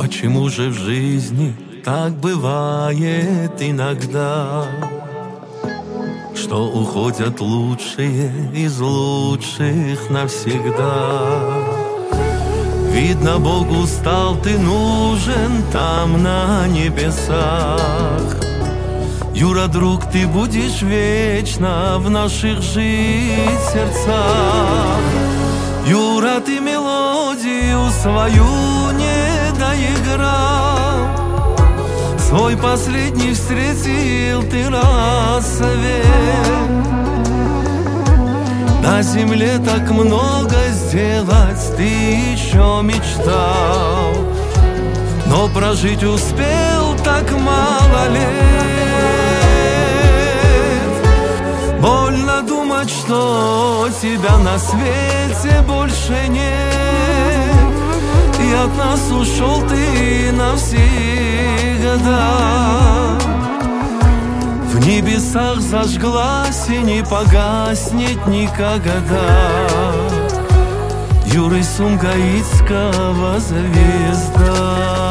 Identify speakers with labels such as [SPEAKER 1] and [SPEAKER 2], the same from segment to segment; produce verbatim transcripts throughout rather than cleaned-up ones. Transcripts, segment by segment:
[SPEAKER 1] Почему же в жизни так бывает иногда, что уходят лучшие из лучших навсегда? Видно, Богу стал ты нужен там на небесах. Юра, друг, ты будешь вечно в наших жить сердцах. Юра, ты мелодию свою не доиграл, свой последний встретил ты рассвет. На земле так много сделать ты еще мечтал, но прожить успел так мало лет. Больно думать, что тебя на свете больше нет, и от нас ушел ты навсегда. В небесах зажглась и не погаснет никогда Юры Сумгаитского звезда.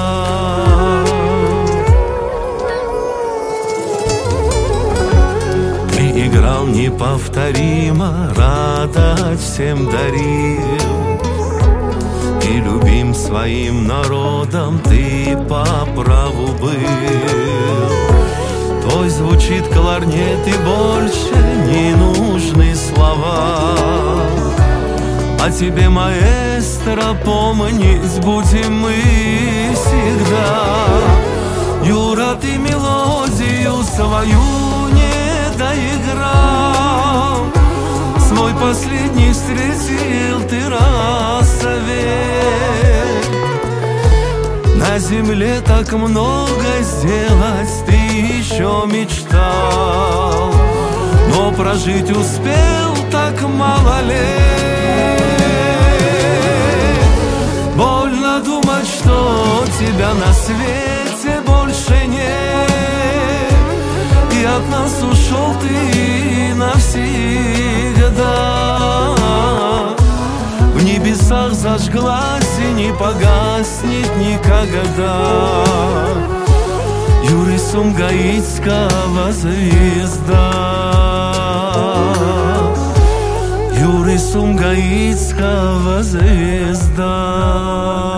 [SPEAKER 1] Ты играл неповторимо, радость всем дарил, и любим своим народом ты по праву был. Твой звучит кларнет и больше не нужны слова, о тебе, маэстро, помнить будем мы всегда. Юра, ты мелодию свою не доиграл, свой последний встретил ты рассвет. На земле так много сделать ты еще мечтал, но прожить успел так мало лет. Больно думать, что тебя на свете больше нет, и от нас ушел ты навсегда. В небесах зажглась и не погаснет никогда Юры Сумгаитского звезда. Юры Сумгаитского звезда.